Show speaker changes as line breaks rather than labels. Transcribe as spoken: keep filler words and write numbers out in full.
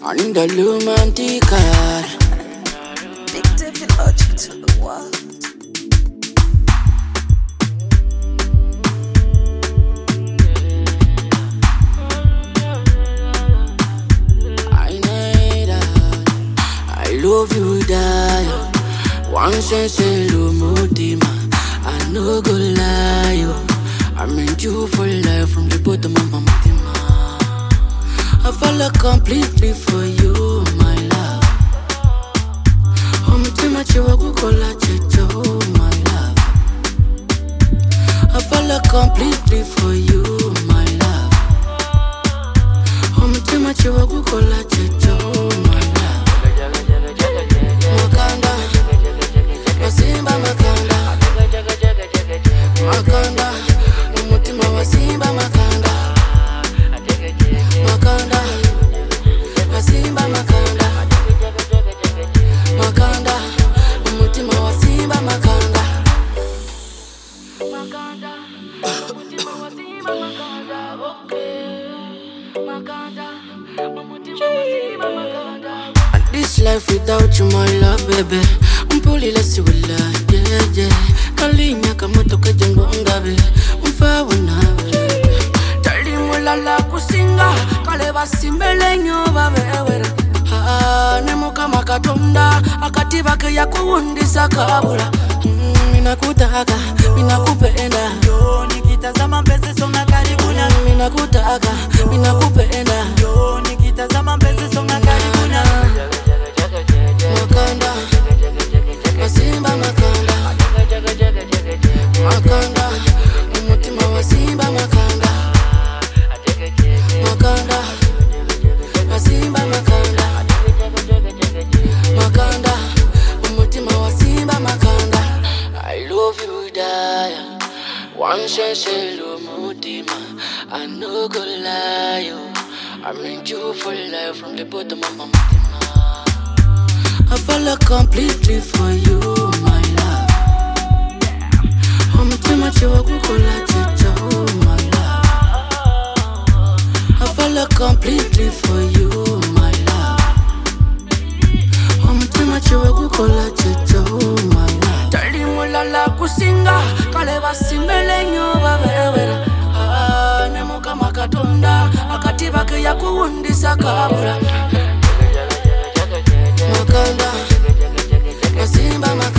I need a romantic card.
Big David Logic to the world.
I need that. I love you, die. Once I say hello, Mutima. I no go lie, yo. I meant you for life from the bottom of my Mutima. I fall completely for you, my love. Mutima chiwa kukola checho, my love. I fall completely for you, my love. Mutima chiwa kukola checho, my love. Makanda, wasimba makanda. Makanda, mutima wasimba makanda. Makanda, wasimba makanda. Makanda, mutima wasimba makanda. Makanda, mutima wasimba makanda. Okay. Makanda, mutima wasimba makanda. And this life without you, my love, baby. Mpuli la siwala, yeah, yeah. Kalinya kama toka jango ngabe. Mfawa nawe. Tali mulala kusinga. Kale basimbele nyoba bewere. Ha, nemo kama katonda. Akatiba ke ya kuundisa kabula. Mm, mina kutaka, mina kupenda.
Yo, nikitazama mbele songa karibuna.
Mm, mina kutaka, mina kupenda.
Yo, nikitazama mbele songa karibuna.
Makanda, wasimba makanda. Makanda, umutima wasimba makanda. Makanda, wasimba makanda. Makanda, umutima wasimba makanda. I love you, die. Once I say hello, mutima. I no go lie, yo. I meant you for life from the bottom of my mutima. I fall completely for you, my love. Mutima chiwa kukola checho, my love. I fall completely for you, my love. Mutima chiwa kukola checho, my love. Tali mulala kusinga, kale basimbele nyoba bewere. Ah, nemo kama katonda, akatiba ke ya kuundisa kabula. Makanda, wasimba makanda.